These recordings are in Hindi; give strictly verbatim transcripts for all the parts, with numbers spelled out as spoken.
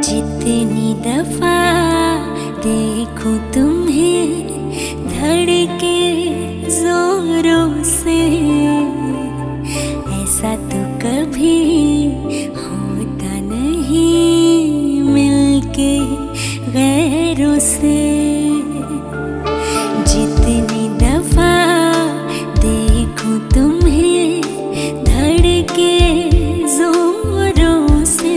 जितनी दफा देखूं तुम्हें धड़के जोरों से, ऐसा तो कभी होता नहीं मिलके गैरों से। जितनी दफा देखूं तुम्हें धड़के जोरों से,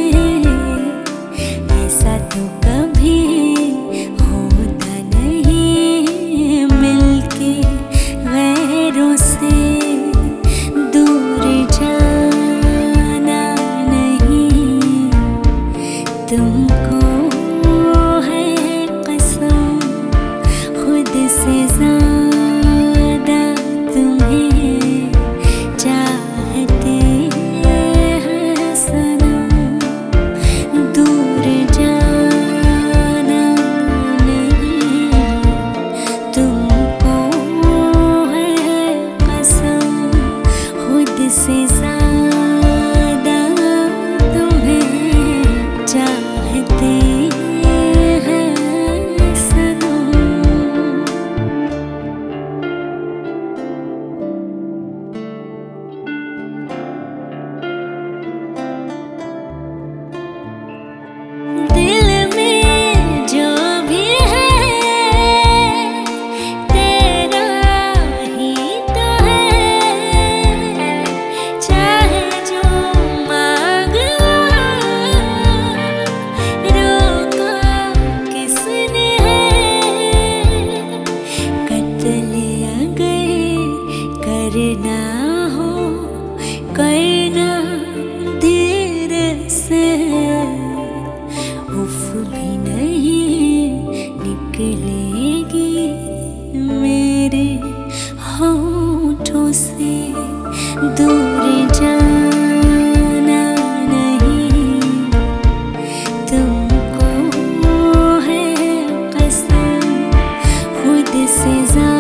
ऐसा तो कभी होता नहीं मिलके गैरों से। दूर जाना नहीं तुमको है कसम, खुद से ज्यादा तुम्हें चाहते हैं सनम। दूर जाना नहीं तुमको है कसम, खुद से ज्यादा तुम्हें चाहते हैं सनम। दिल में जो भी है तेरा ही तो है, चाहे जो मांग लो रोका किसने है। कत्ल अगर करना हो करना देर से, उफ भी नहीं निकलेगी मेरे होठों से। दूर जाना नहीं तुमको है कसम, खुद से ज्यादा